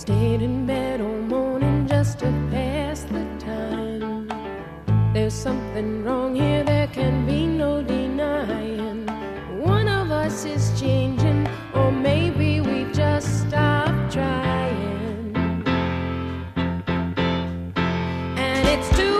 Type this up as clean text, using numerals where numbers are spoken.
Stayed in bed all morning just to pass the time. There's something wrong here, there can be no denying. One of us is changing, or maybe we've just stopped trying. And it's too